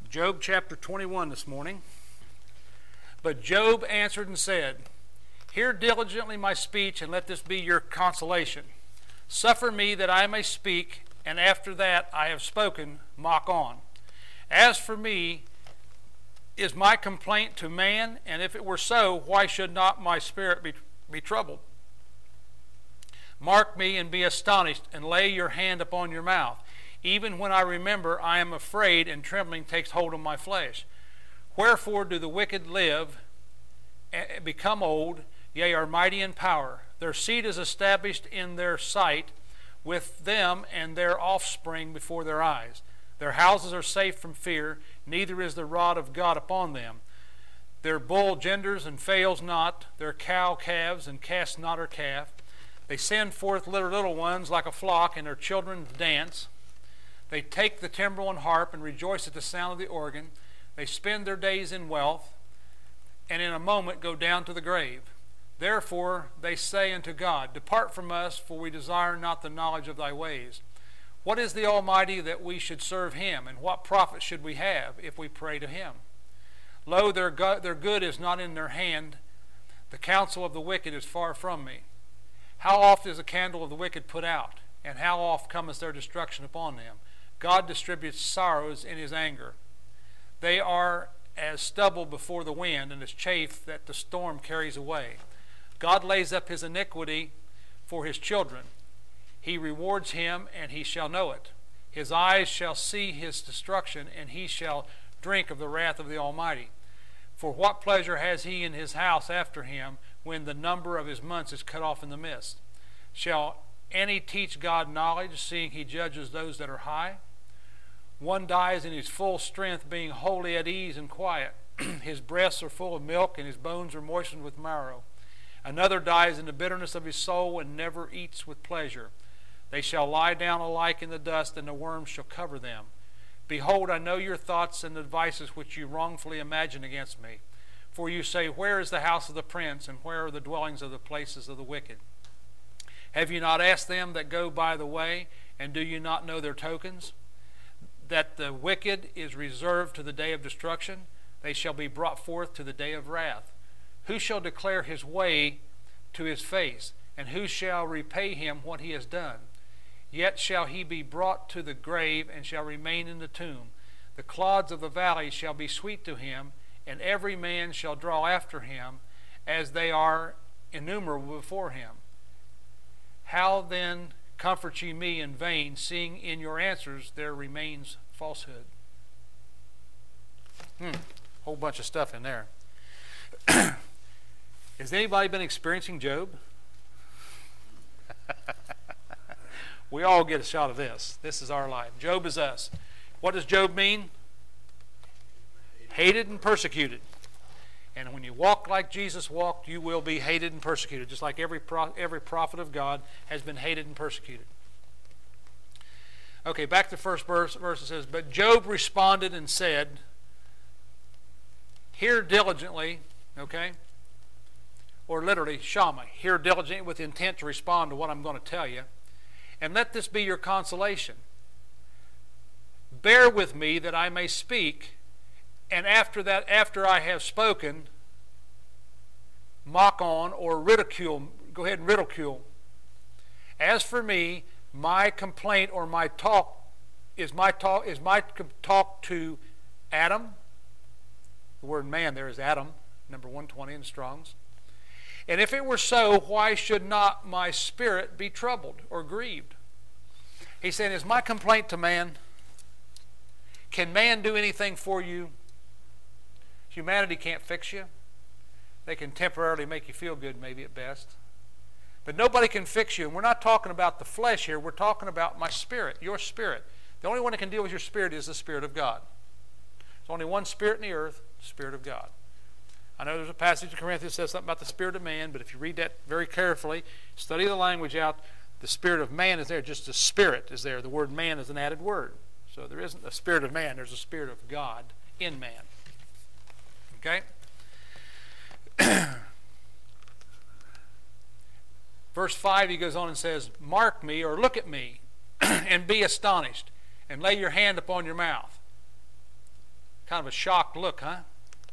Job chapter 21 this morning. But Job answered and said, Hear diligently my speech, and let this be your consolation. Suffer me that I may speak, and after that I have spoken, mock on. As for me, is my complaint to man? And if it were so, why should not my spirit be troubled? Mark me and be astonished, and lay your hand upon your mouth. Even when I remember, I am afraid, and trembling takes hold of my flesh. Wherefore do the wicked live, and become old, yea, are mighty in power? Their seed is established in their sight, with them and their offspring before their eyes. Their houses are safe from fear, neither is the rod of God upon them. Their bull genders and fails not, their cow calves and casts not her calf. They send forth little ones like a flock, and their children dance. They take the timbrel and harp, and rejoice at the sound of the organ. They spend their days in wealth, and in a moment go down to the grave. Therefore they say unto God, Depart from us, for we desire not the knowledge of thy ways. What is the Almighty that we should serve him? And what profit should we have if we pray to him? Lo, their good is not in their hand. The counsel of the wicked is far from me. How oft is the candle of the wicked put out? And how oft cometh their destruction upon them? God distributes sorrows in his anger. They are as stubble before the wind, and as chaff that the storm carries away. God lays up his iniquity for his children. He rewards him, and he shall know it. His eyes shall see his destruction, and he shall drink of the wrath of the Almighty. For what pleasure has he in his house after him, when the number of his months is cut off in the midst? Shall any teach God knowledge, seeing he judges those that are high? One dies in his full strength, being wholly at ease and quiet. His breasts are full of milk, and his bones are moistened with marrow. Another dies in the bitterness of his soul, and never eats with pleasure. They shall lie down alike in the dust, and the worms shall cover them. Behold, I know your thoughts and the devices which you wrongfully imagine against me. For you say, Where is the house of the prince, and where are the dwellings of the places of the wicked? Have you not asked them that go by the way, and do you not know their tokens? That the wicked is reserved to the day of destruction, they shall be brought forth to the day of wrath. Who shall declare his way to his face, and who shall repay him what he has done? Yet shall he be brought to the grave, and shall remain in the tomb. The clods of the valley shall be sweet to him, and every man shall draw after him, as they are innumerable before him. How then comfort ye me in vain, seeing in your answers there remains falsehood? Whole bunch of stuff in there. Has anybody been experiencing Job? We all get a shot of this. This is our life. Job is us. What does Job mean? Hated and persecuted. And when you walk like Jesus walked, you will be hated and persecuted, just like every prophet of God has been hated and persecuted. Okay, back to the first verse. It says, But Job responded and said, Hear diligently, okay? Or literally, Shammah, hear diligently with intent to respond to what I'm going to tell you. And let this be your consolation. Bear with me that I may speak, and after I have spoken, mock on or ridicule, go ahead and ridicule. As for me, my complaint or my talk is my talk to Adam. The word man there is Adam, number 120 in Strong's. And if it were so, why should not my spirit be troubled or grieved? He's saying, is my complaint to man? Can man do anything for you? Humanity can't fix you. They can temporarily make you feel good, maybe at best. But nobody can fix you. And we're not talking about the flesh here. We're talking about my spirit, your spirit. The only one that can deal with your spirit is the Spirit of God. There's only one spirit in the earth, the Spirit of God. I know there's a passage in Corinthians that says something about the spirit of man, but if you read that very carefully, study the language out, the spirit of man is there, just the spirit is there. The word man is an added word. So there isn't a spirit of man, there's a spirit of God in man. Okay? Verse 5, he goes on and says, Mark me or look at me and be astonished, and lay your hand upon your mouth. Kind of a shocked look, huh?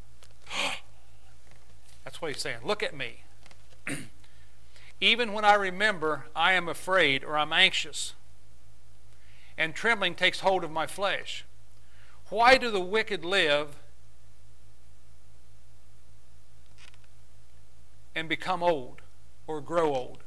That's what he's saying. Look at me. Even when I remember, I am afraid or I'm anxious, and trembling takes hold of my flesh. Why do the wicked live and become old or grow old?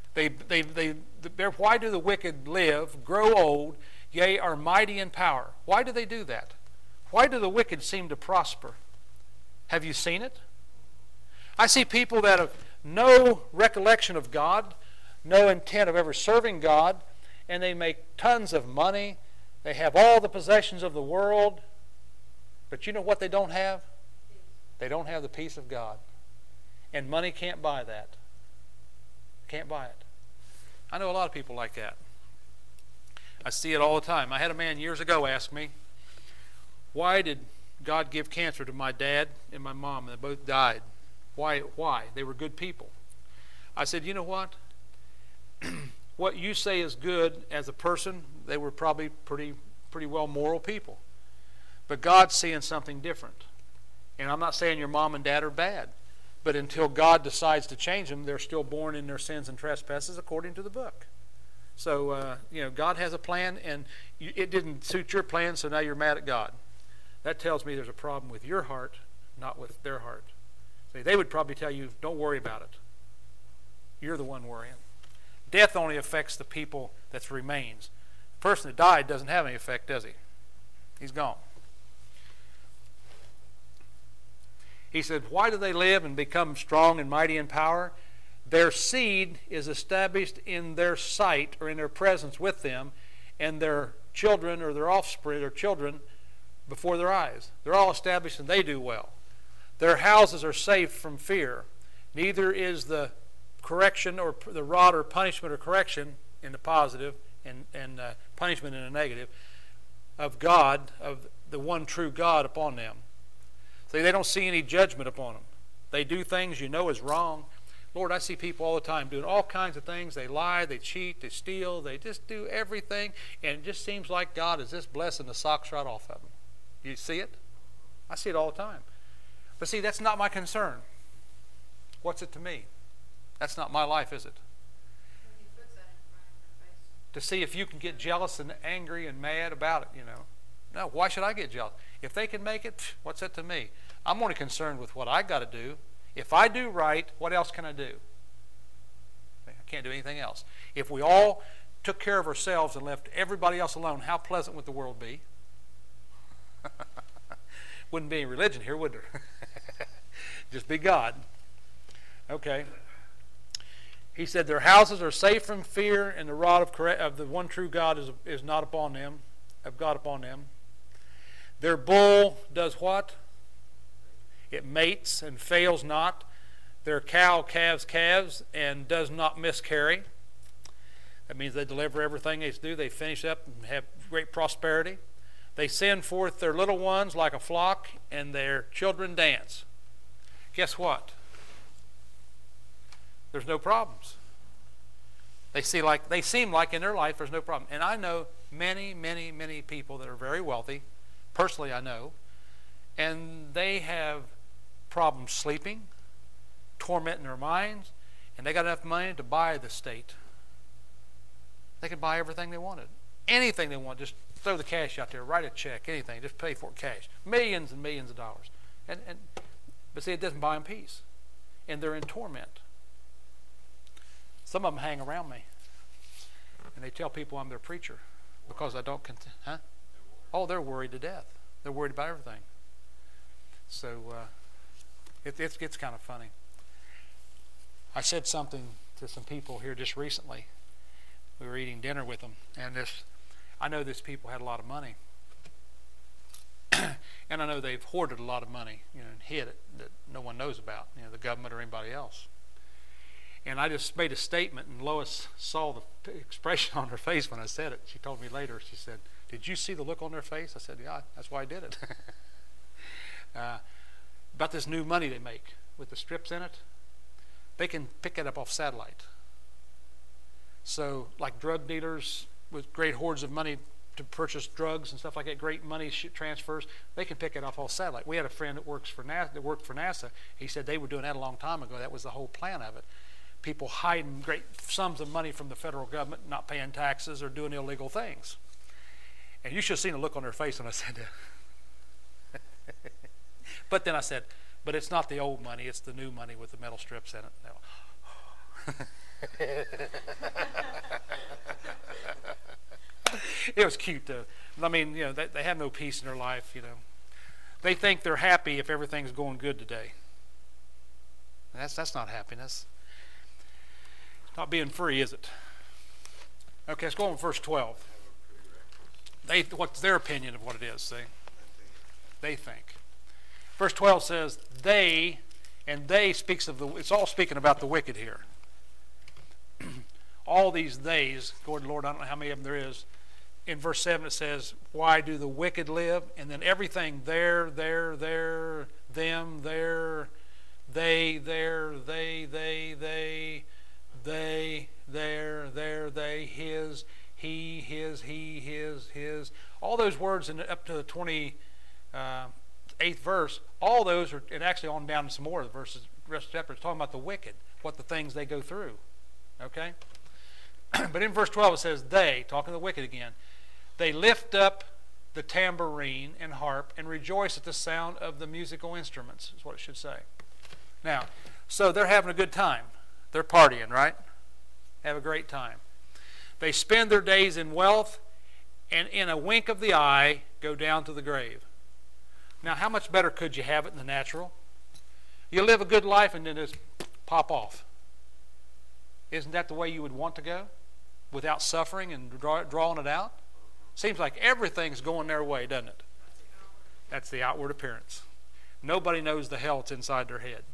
Why do the wicked live, grow old, yea, are mighty in power? Why do they do that? Why do the wicked seem to prosper? Have you seen it? I see people that have no recollection of God, no intent of ever serving God, and they make tons of money. They have all the possessions of the world. But you know what they don't have? They don't have the peace of God. And money can't buy that. Can't buy it. I know a lot of people like that. I see it all the time. I had a man years ago ask me, why did God give cancer to my dad and my mom, and they both died? Why? They were good people. I said, you know what? What you say is good as a person, they were probably pretty well moral people. But God's seeing something different. And I'm not saying your mom and dad are bad. But until God decides to change them, they're still born in their sins and trespasses according to the book. So, God has a plan, and it didn't suit your plan, so now you're mad at God. That tells me there's a problem with your heart, not with their heart. See, they would probably tell you, don't worry about it. You're the one worrying. Death only affects the people that remains. The person that died doesn't have any effect, does he? He's gone. He said, why do they live and become strong and mighty in power? Their seed is established in their sight or in their presence with them, and their children or their offspring or children before their eyes. They're all established and they do well. Their houses are safe from fear. Neither is the correction or the rod or punishment or correction in the positive and punishment in the negative of God, of the one true God upon them. See, they don't see any judgment upon them. They do things you know is wrong. Lord, I see people all the time doing all kinds of things. They lie, they cheat, they steal, they just do everything, and it just seems like God is just blessing the socks right off of them. You see it? I see it all the time. But see, that's not my concern. What's it to me? That's not my life, is it? To see if you can get jealous and angry and mad about it, No, why should I get jealous? If they can make it, what's that to me? I'm only concerned with what I got to do. If I do right, what else can I do? I can't do anything else. If we all took care of ourselves and left everybody else alone, how pleasant would the world be? Wouldn't be any religion here, would there? Just be God. Okay. He said their houses are safe from fear, and the rod of the one true God is not upon them, of God upon them. Their bull does what? It mates and fails not. Their cow calves and does not miscarry. That means they deliver everything they do. They finish up and have great prosperity. They send forth their little ones like a flock, and their children dance. Guess what? There's no problems. They seem like in their life there's no problem. And I know many, many, many people that are very wealthy. Personally, I know. And they have problems sleeping, torment in their minds, and they got enough money to buy the state. They could buy everything they wanted. Anything they want, just throw the cash out there, write a check, anything, just pay for it cash. Millions and millions of dollars. But see, it doesn't buy them peace. And they're in torment. Some of them hang around me. And they tell people I'm their preacher because I don't Oh, they're worried to death. They're worried about everything. So it's kind of funny. I said something to some people here just recently. We were eating dinner with them, and I know these people had a lot of money. And I know they've hoarded a lot of money, and hid it that no one knows about, the government or anybody else. And I just made a statement, and Lois saw the expression on her face when I said it. She told me later, she said, "Did you see the look on their face?" I said, "Yeah, that's why I did it." About this new money they make with the strips in it, they can pick it up off satellite. So like drug dealers with great hoards of money to purchase drugs and stuff like that, great money transfers, they can pick it off all satellite. We had a friend that worked for NASA. He said they were doing that a long time ago. That was the whole plan of it. People hiding great sums of money from the federal government, not paying taxes or doing illegal things. And you should have seen the look on their face when I said that. But then I said, but it's not the old money, it's the new money with the metal strips in it. It was cute though. I mean, they have no peace in their life, They think they're happy if everything's going good today. That's not happiness. It's not being free, is it? Okay, let's go on with verse 12. What's their opinion of what it is, see? They think. Verse 12 says, they, and they speaks of it's all speaking about the wicked here. All these theys, Lord, I don't know how many of them there is. In verse 7 it says, why do the wicked live? And then everything there, them, there, they, there, they, his, he, his. All those words up to the 28th verse, all those are, and actually on down to some more of the verses, the rest of the chapter, it's talking about the wicked, what the things they go through. Okay? But in verse 12 it says, they, talking to the wicked again, they lift up the tambourine and harp and rejoice at the sound of the musical instruments, is what it should say. Now, so they're having a good time. They're partying, right? Have a great time. They spend their days in wealth and in a wink of the eye go down to the grave. Now, how much better could you have it in the natural? You live a good life and then just pop off. Isn't that the way you would want to go? Without suffering and drawing it out? Seems like everything's going their way, doesn't it? That's the outward appearance. Nobody knows the hell that's inside their head.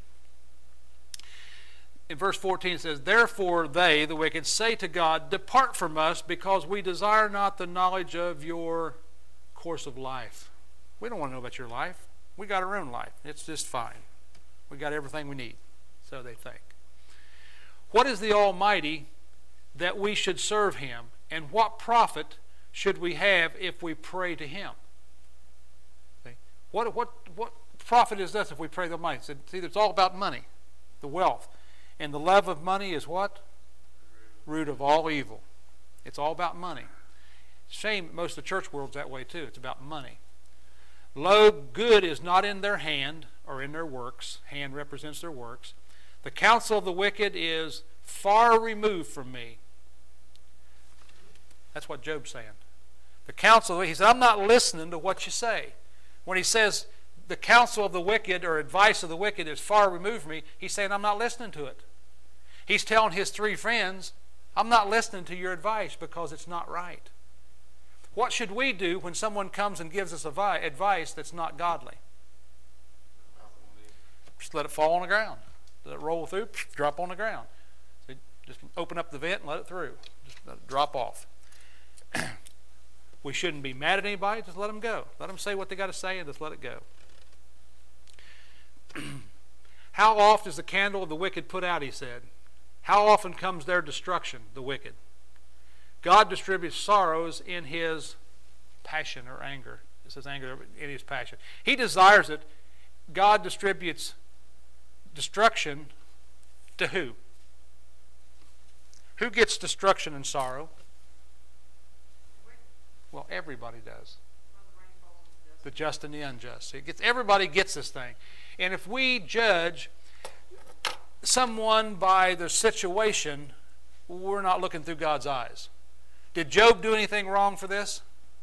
In verse 14 it says, therefore they, the wicked, say to God, depart from us, because we desire not the knowledge of your course of life. We don't want to know about your life. We got our own life. It's just fine. We got everything we need. So they think. What is the Almighty that we should serve him? And what profit should we have if we pray to him? See? What profit is this if we pray to the Almighty? See, it's all about money, the wealth. And the love of money is what? Root of all evil. It's all about money. Shame most of the church world's that way too. It's about money. Lo, good is not in their hand or in their works. Hand represents their works. The counsel of the wicked is far removed from me. That's what Job's saying. The counsel, he said, I'm not listening to what you say. When he says the counsel of the wicked or advice of the wicked is far removed from me, he's saying I'm not listening to it. He's telling his three friends, I'm not listening to your advice because it's not right. What should we do when someone comes and gives us advice that's not godly? Just let it fall on the ground. Let it roll through, drop on the ground. So just open up the vent and let it through. Just let it drop off. We shouldn't be mad at anybody. Just let them go. Let them say what they got to say and just let it go. How oft is the candle of the wicked put out, he said. How often comes their destruction, the wicked? God distributes sorrows in his passion or anger. It says anger in his passion. He desires it. God distributes destruction to who? Who gets destruction and sorrow? Well, everybody does. The just and the unjust. Everybody gets this thing. And if we judge someone by their situation, we're not looking through God's eyes. Did Job do anything wrong for this?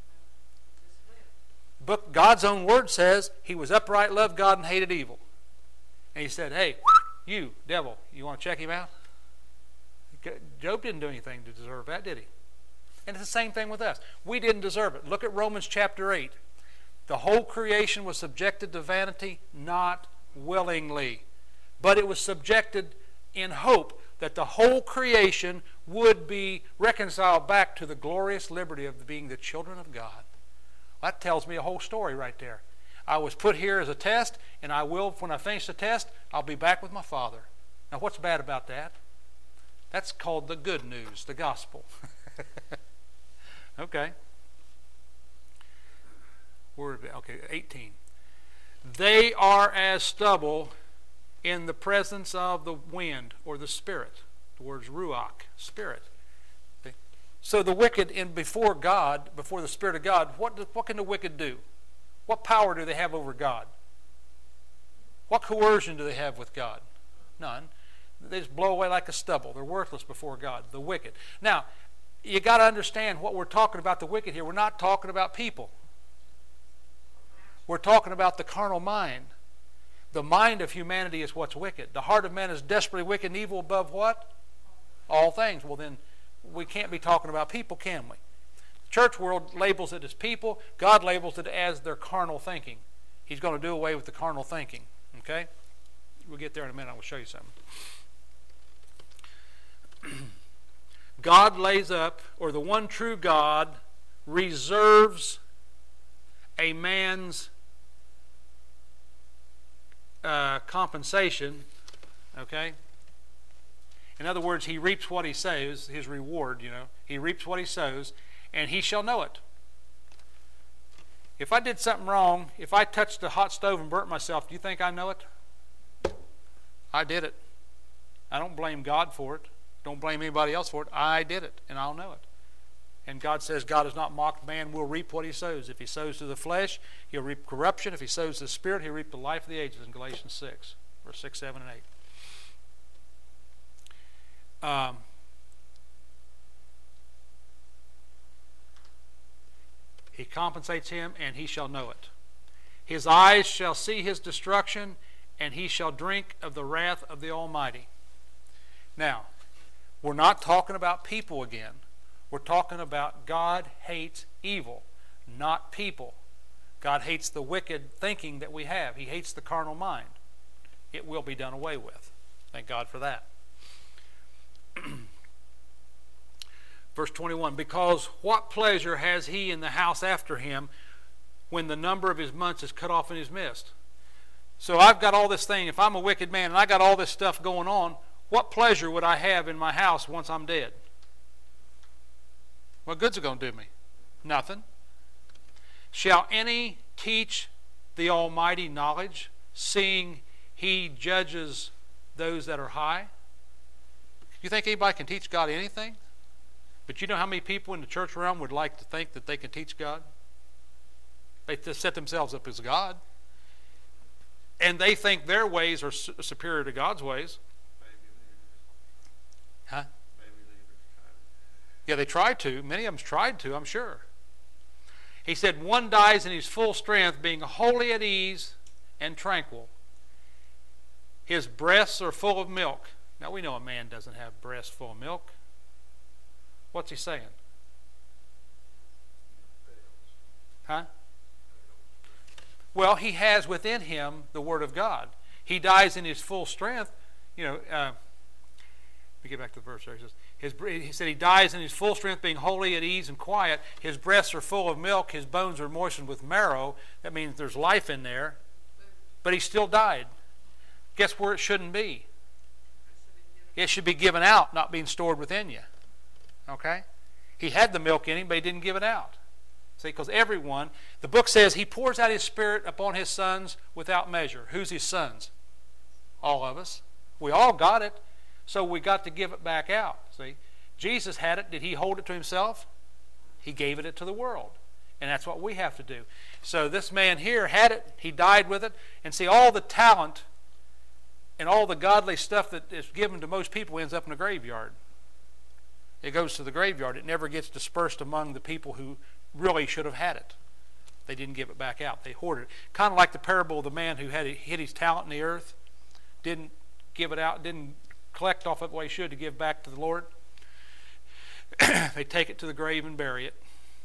But God's own word says he was upright, loved God, and hated evil. And he said, hey, you, devil, you want to check him out? Job didn't do anything to deserve that, did he? And it's the same thing with us. We didn't deserve it. Look at Romans chapter 8. The whole creation was subjected to vanity, not willingly. But it was subjected in hope that the whole creation would be reconciled back to the glorious liberty of being the children of God. That tells me a whole story right there. I was put here as a test, and I will, when I finish the test, I'll be back with my Father. Now, what's bad about that? That's called the good news, the gospel. Okay. Okay, 18. They are as stubble in the presence of the wind or the spirit. The word's ruach, spirit. Okay. So the wicked before God, before the Spirit of God, what can the wicked do? What power do they have over God? What coercion do they have with God? None. They just blow away like a stubble. They're worthless before God, the wicked. Now, you got to understand what we're talking about the wicked here. We're not talking about people. We're talking about the carnal mind. The mind of humanity is what's wicked. The heart of man is desperately wicked and evil above what? All things. Well, then we can't be talking about people, can we? The church world labels it as people. God labels it as their carnal thinking. He's going to do away with the carnal thinking. Okay? We'll get there in a minute. I will show you something. God lays up, or the one true God reserves a man's compensation. Okay? In other words, he reaps what he sows, his reward, He reaps what he sows, and he shall know it. If I did something wrong, if I touched a hot stove and burnt myself, do you think I know it? I did it. I don't blame God for it. Don't blame anybody else for it. I did it, and I'll know it. And God says God is not mocked. Man will reap what he sows. If he sows to the flesh, he'll reap corruption. If he sows to the Spirit, he'll reap the life of the ages in Galatians 6, verse 6, 7, and 8. He compensates him, and he shall know it. His eyes shall see his destruction, and he shall drink of the wrath of the Almighty. Now, we're not talking about people again. We're talking about God hates evil, not people. God hates the wicked thinking that we have. He hates the carnal mind. It will be done away with. Thank God for that. Verse 21, because what pleasure has he in the house after him when the number of his months is cut off in his midst? So I've got all this thing. If I'm a wicked man and I got all this stuff going on, what pleasure would I have in my house once I'm dead? What good's it going to do me? Nothing. Shall any teach the Almighty knowledge, seeing he judges those that are high? You think anybody can teach God anything? But you know how many people in the church realm would like to think that they can teach God? They just set themselves up as God. And they think their ways are superior to God's ways. Huh? Yeah, they tried to. Many of them tried to, I'm sure. He said, one dies in his full strength, being wholly at ease and tranquil. His breasts are full of milk. Now, we know a man doesn't have breasts full of milk. What's he saying? Huh? Well, he has within him the Word of God. He dies in his full strength. Let me get back to the verse there. He said he dies in his full strength, being wholly at ease and quiet. His breasts are full of milk. His bones are moistened with marrow. That means there's life in there. But he still died. Guess where it shouldn't be? It should be given out, not being stored within you. Okay? He had the milk in him, but he didn't give it out. See, because everyone, the book says he pours out his Spirit upon his sons without measure. Who's his sons? All of us. We all got it, so we got to give it back out. See, Jesus had it. Did he hold it to himself? He gave it to the world. And that's what we have to do. So this man here had it. He died with it. And see, all the talent and all the godly stuff that is given to most people ends up in the graveyard. It goes to the graveyard. It never gets dispersed among the people who really should have had it. They didn't give it back out. They hoarded it. Kind of like the parable of the man who had hid his talent in the earth, didn't give it out, didn't collect off it the way he should to give back to the Lord. They take it to the grave and bury it.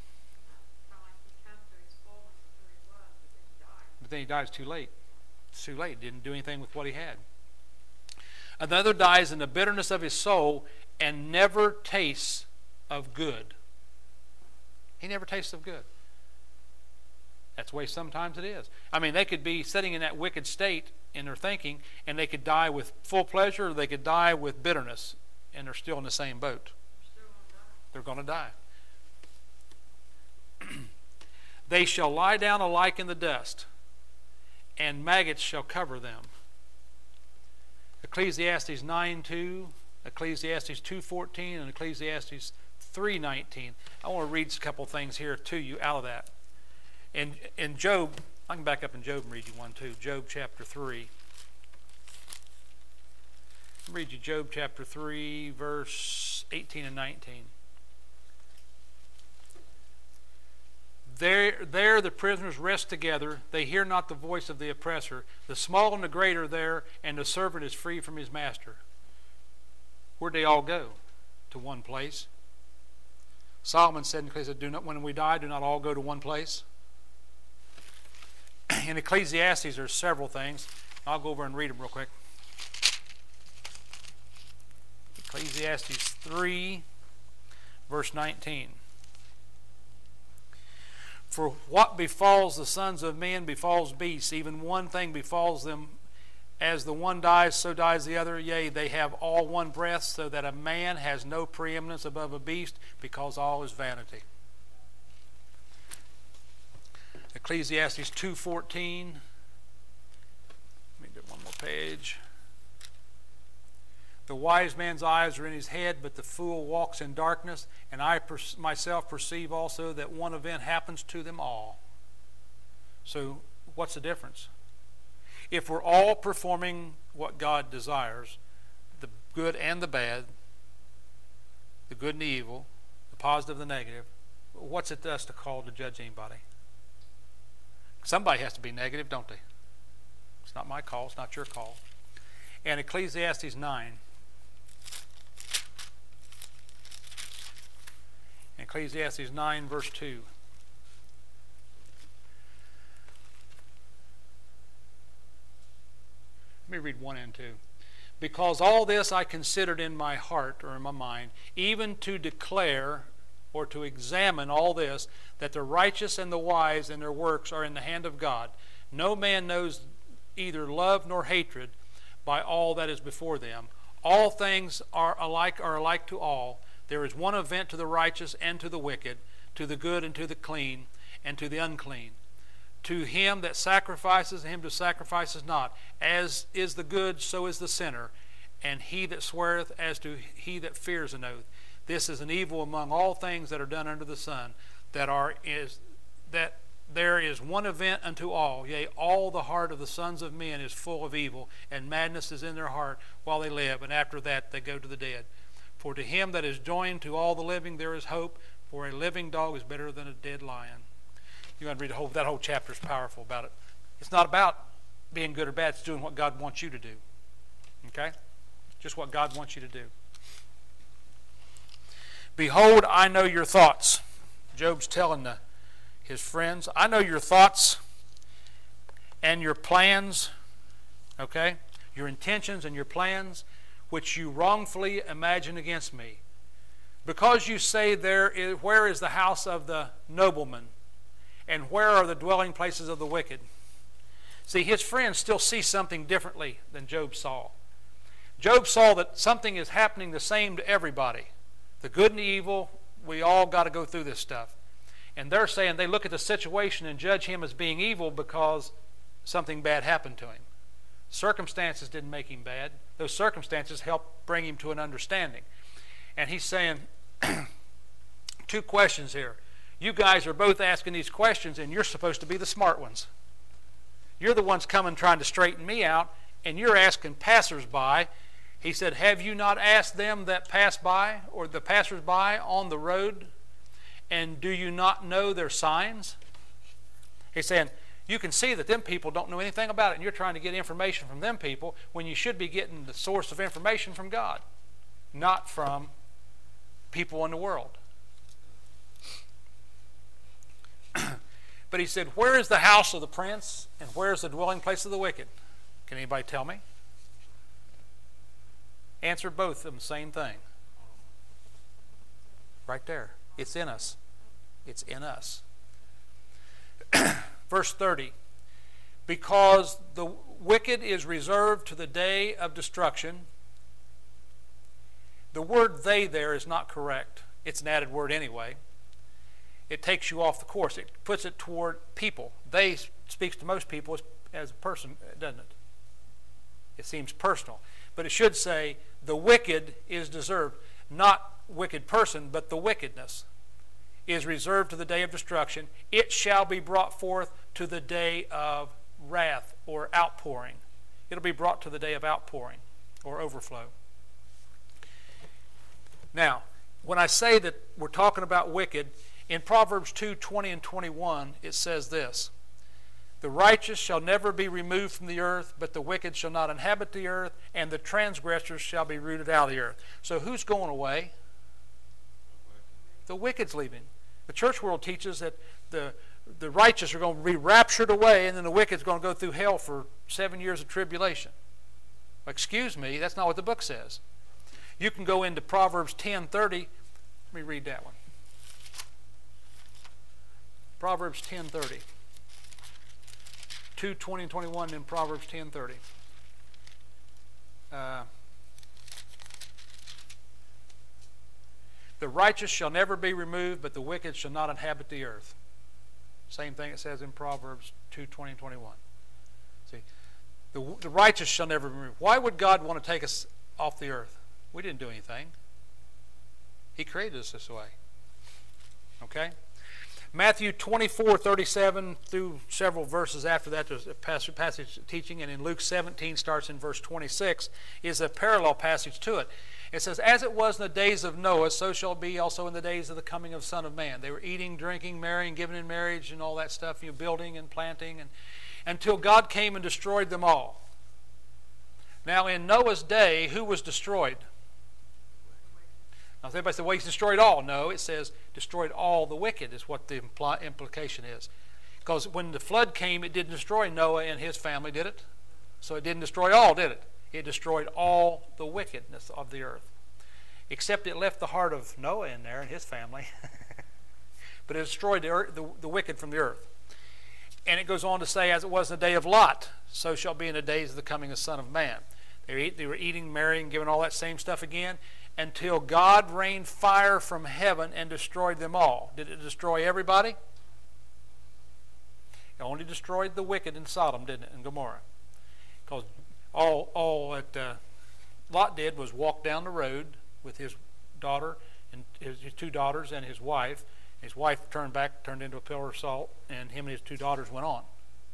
But then he dies too late. It's too late. Didn't do anything with what he had. Another dies in the bitterness of his soul and never tastes of good. He never tastes of good. That's the way sometimes it is. I mean, they could be sitting in that wicked state in their thinking, and they could die with full pleasure, or they could die with bitterness, and they're still in the same boat. They're going to die. They shall lie down alike in the dust, and maggots shall cover them. Ecclesiastes 9:2, Ecclesiastes 2:14, and Ecclesiastes 3:19. I want to read a couple things here to you out of that. In Job, I can back up in Job and read you one too. Job chapter 3. I'll read you Job chapter 3, verse 18 and 19. There the prisoners rest together. They hear not the voice of the oppressor. The small and the great are there, and the servant is free from his master. Where'd they all go? To one place. Solomon said in Ecclesiastes, when we die, do not all go to one place. In Ecclesiastes, there's several things. I'll go over and read them real quick. Ecclesiastes 3, verse 19. For what befalls the sons of men befalls beasts. Even one thing befalls them. As the one dies, so dies the other. Yea, they have all one breath, so that a man has no preeminence above a beast, because all is vanity. Ecclesiastes 2:14. Let me do one more page. The wise man's eyes are in his head, but the fool walks in darkness. And I myself perceive also that one event happens to them all. So what's the difference? If we're all performing what God desires, the good and the bad, the good and the evil, the positive and the negative, what's it to us to call to judge anybody? Somebody has to be negative, don't they? It's not my call. It's not your call. And Ecclesiastes 9. Ecclesiastes 9, verse 2. Let me read 1 and 2. Because all this I considered in my heart, or in my mind, even to declare or to examine all this, that the righteous and the wise in their works are in the hand of God. No man knows either love nor hatred by all that is before them. All things are alike to all. There is one event to the righteous and to the wicked, to the good and to the clean, and to the unclean. To him that sacrifices, and him that sacrifices not. As is the good, so is the sinner. And he that sweareth, as to he that fears an oath. This is an evil among all things that are done under the sun, that there is one event unto all. Yea, all the heart of the sons of men is full of evil, and madness is in their heart while they live, and after that they go to the dead. For to him that is joined to all the living there is hope, for a living dog is better than a dead lion. You want to read that whole chapter is powerful about it. It's not about being good or bad. It's doing what God wants you to do. Okay? Just what God wants you to do. Behold, I know your thoughts. Job's telling his friends, I know your thoughts and your plans. Okay? Your intentions and your plans, which you wrongfully imagine against me. Because you say, where is the house of the nobleman? And where are the dwelling places of the wicked? See, his friends still see something differently than Job saw. Job saw that something is happening the same to everybody. The good and the evil, we all got to go through this stuff. And they're saying they look at the situation and judge him as being evil because something bad happened to him. Circumstances didn't make him bad. Those circumstances helped bring him to an understanding. And he's saying, two questions here. You guys are both asking these questions, and you're supposed to be the smart ones. You're the ones coming trying to straighten me out, and you're asking passersby. He said, have you not asked them that pass by, or the passersby on the road, and do you not know their signs? He's saying, you can see that them people don't know anything about it, and you're trying to get information from them people when you should be getting the source of information from God, not from people in the world. But he said, where is the house of the prince, and where is the dwelling place of the wicked? Can anybody tell me? Answer both of them the same thing. Right there. It's in us. It's in us. Verse 30. Because the wicked is reserved to the day of destruction. The word they there is not correct. It's an added word anyway. it takes you off the course. It puts it toward people. They speaks to most people as a person, doesn't it? It seems personal. But it should say, the wicked is deserved. Not wicked person, but the wickedness is reserved to the day of destruction. It shall be brought forth to the day of wrath or outpouring. It'll be brought to the day of outpouring or overflow. Now, when I say that we're talking about wicked, in Proverbs 2:20 and 21, it says this: the righteous shall never be removed from the earth, but the wicked shall not inhabit the earth, and the transgressors shall be rooted out of the earth. So who's going away? The wicked's leaving. The church world teaches that the righteous are going to be raptured away, and then the wicked's going to go through hell for 7 years of tribulation. Excuse me, that's not what the book says. You can go into Proverbs 10:30. Let me read that one. Proverbs 10:30. 2:20 and 21 in Proverbs 10:30. The righteous shall never be removed, but the wicked shall not inhabit the earth. Same thing it says in Proverbs 2:20 and 21. See, the righteous shall never be removed. Why would God want to take us off the earth? We didn't do anything. He created us this way. Okay? Matthew 24:37 through several verses after that, there's a passage teaching, and in Luke 17 starts in verse 26, is a parallel passage to it. It says, as it was in the days of Noah, so shall it be also in the days of the coming of the Son of Man. They were eating, drinking, marrying, giving in marriage, and all that stuff, building and planting, and until God came and destroyed them all. Now in Noah's day, who was destroyed? Now everybody said, well, he's destroyed all. No, it says destroyed all the wicked is what the implication is. Because when the flood came, it didn't destroy Noah and his family, did it? So it didn't destroy all, did it? It destroyed all the wickedness of the earth. Except it left the heart of Noah in there and his family. But it destroyed the wicked from the earth. And it goes on to say, as it was in the day of Lot, so shall it be in the days of the coming of the Son of Man. They were eating, marrying, giving all that same stuff again, until God rained fire from heaven and destroyed them all. Did it destroy everybody? It only destroyed the wicked in Sodom, didn't it, and Gomorrah? Because all that Lot did was walk down the road with his daughter and his two daughters and his wife. His wife turned back, turned into a pillar of salt, and him and his two daughters went on.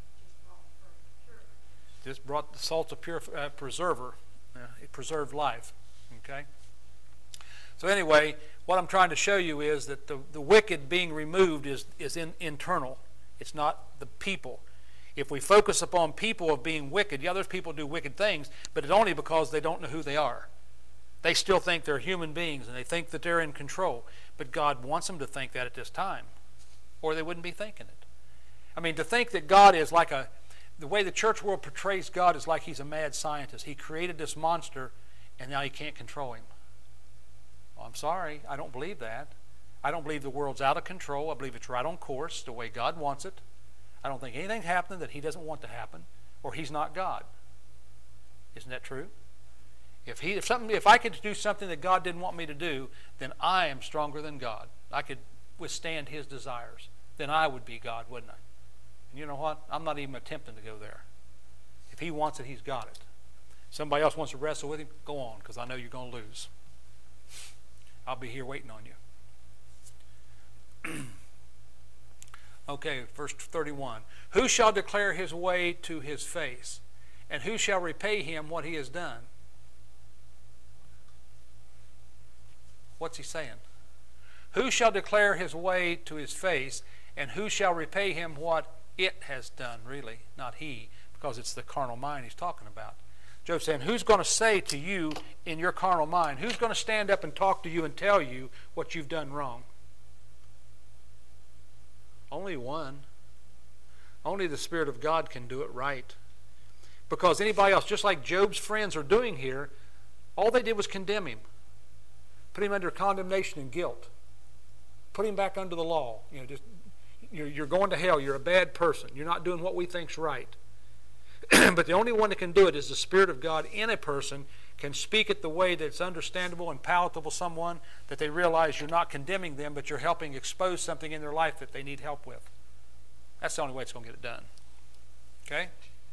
This brought the salt's a pure preserver. It preserved life. Okay. So anyway, what I'm trying to show you is that the wicked being removed is internal. It's not the people. If we focus upon people of being wicked, yeah, there's people who do wicked things, but it's only because they don't know who they are. They still think they're human beings, and they think that they're in control. But God wants them to think that at this time, or they wouldn't be thinking it. I mean, to think that God is like the way the church world portrays God is like he's a mad scientist. He created this monster, and now he can't control him. Well, I'm sorry, I don't believe that. I don't believe the world's out of control. I believe it's right on course, the way God wants it. I don't think anything's happening that he doesn't want to happen, or he's not God. Isn't that true? If I could do something that God didn't want me to do, then I am stronger than God. I could withstand his desires. Then I would be God, wouldn't I? And you know what? I'm not even attempting to go there. If he wants it, he's got it. Somebody else wants to wrestle with him, go on, because I know you're going to lose. I'll be here waiting on you. Okay, verse 31. Who shall declare his way to his face? And who shall repay him what he has done? What's he saying? Who shall declare his way to his face? And who shall repay him what it has done? Really, not he, because it's the carnal mind he's talking about. Job's saying, who's going to say to you in your carnal mind? Who's going to stand up and talk to you and tell you what you've done wrong? Only one. Only the Spirit of God can do it right. Because anybody else, just like Job's friends are doing here, all they did was condemn him. Put him under condemnation and guilt. Put him back under the law. You're going to hell. You're a bad person. You're not doing what we think's right. But the only one that can do it is the Spirit of God in a person, can speak it the way that's understandable and palatable to someone, that they realize you're not condemning them, but you're helping expose something in their life that they need help with. That's the only way it's going to get it done. Okay?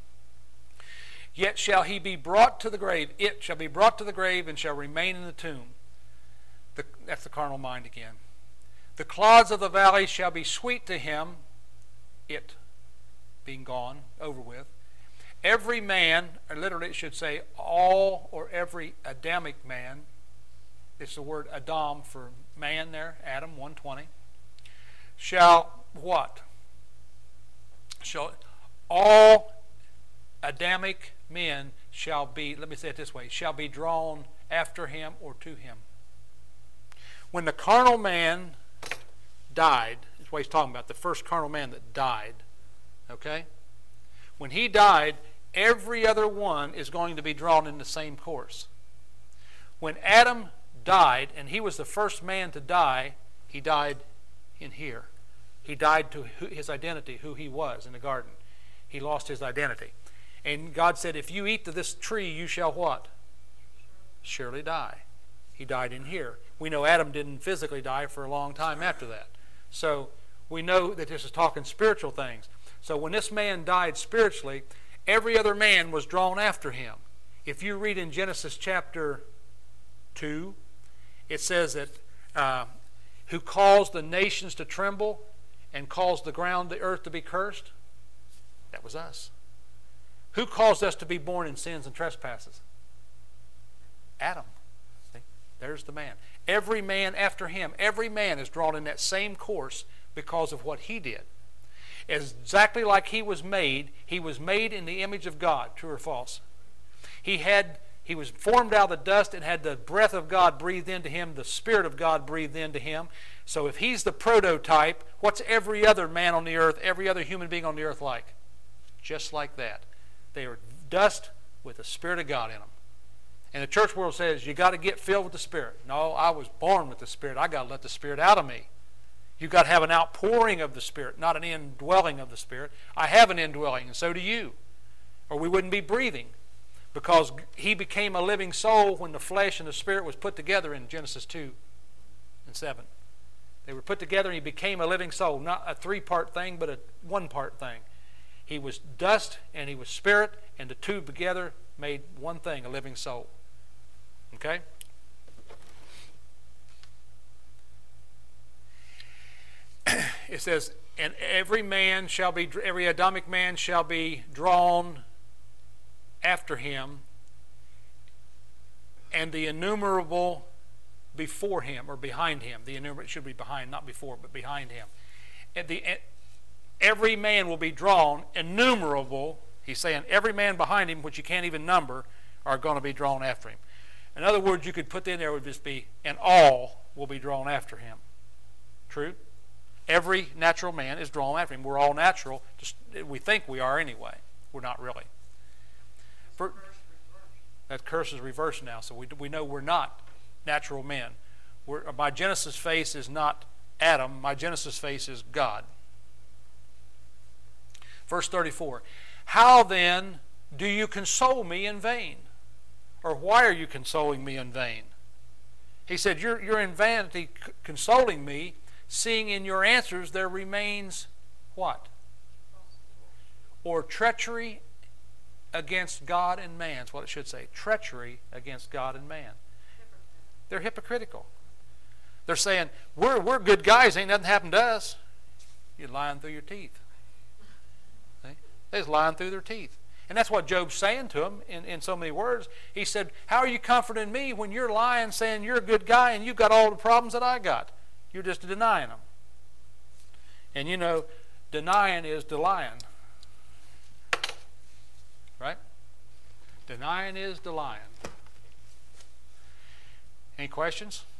Yet shall he be brought to the grave. It shall be brought to the grave and shall remain in the tomb. That's the carnal mind again. The clods of the valley shall be sweet to him. It being gone, over with. Every man, or literally it should say all or every Adamic man. It's the word Adam for man there, Adam 1:20. Shall what? Shall all Adamic men shall be, let me say it this way, shall be drawn after him or to him. When the carnal man died, that's what he's talking about, the first carnal man that died, okay? When he died, every other one is going to be drawn in the same course. When Adam died, and he was the first man to die, he died in here. He died to his identity, who he was in the garden. He lost his identity. And God said, if you eat of this tree, you shall what? Surely die. He died in here. We know Adam didn't physically die for a long time after that. So we know that this is talking spiritual things. So when this man died spiritually, every other man was drawn after him. If you read in Genesis chapter 2, it says that who caused the nations to tremble and caused the ground, the earth to be cursed? That was us. Who caused us to be born in sins and trespasses? Adam. See? There's the man. Every man after him, every man is drawn in that same course because of what he did. Exactly like he was made in the image of God, true or false. He was formed out of the dust and had the breath of God breathed into him, the Spirit of God breathed into him. So if he's the prototype, what's every other man on the earth, every other human being on the earth like? Just like that. They are dust with the Spirit of God in them. And the church world says, you got to get filled with the Spirit. No, I was born with the Spirit. I got to let the Spirit out of me. You've got to have an outpouring of the Spirit, not an indwelling of the Spirit. I have an indwelling, and so do you. Or we wouldn't be breathing. Because he became a living soul when the flesh and the Spirit was put together in Genesis 2 and 7. They were put together and he became a living soul. Not a three-part thing, but a one-part thing. He was dust and he was Spirit, and the two together made one thing, a living soul. Okay? It says, and every Adamic man shall be drawn after him, and the innumerable before him, or behind him. The innumerable, it should be behind, not before, but behind him. And every man will be drawn, innumerable. He's saying every man behind him, which you can't even number, are going to be drawn after him. In other words, you could put in there would just be, and all will be drawn after him. True? Every natural man is drawn after him. We're all natural. Just we think we are anyway. We're not really. That curse is reversed now, so we know we're not natural men. My Genesis face is not Adam. My Genesis face is God. Verse 34. How then do you console me in vain? Or why are you consoling me in vain? He said, you're in vanity consoling me, seeing in your answers there remains what? Or treachery against God and man. That's what it should say. Treachery against God and man. They're hypocritical. They're saying, we're good guys, ain't nothing happened to us. You're lying through your teeth. See? They're just lying through their teeth. And that's what Job's saying to them in so many words. He said, how are you comforting me when you're lying, saying you're a good guy and you've got all the problems that I got? You're just denying them. And you know, denying is denying. Right? Denying is denying. Any questions?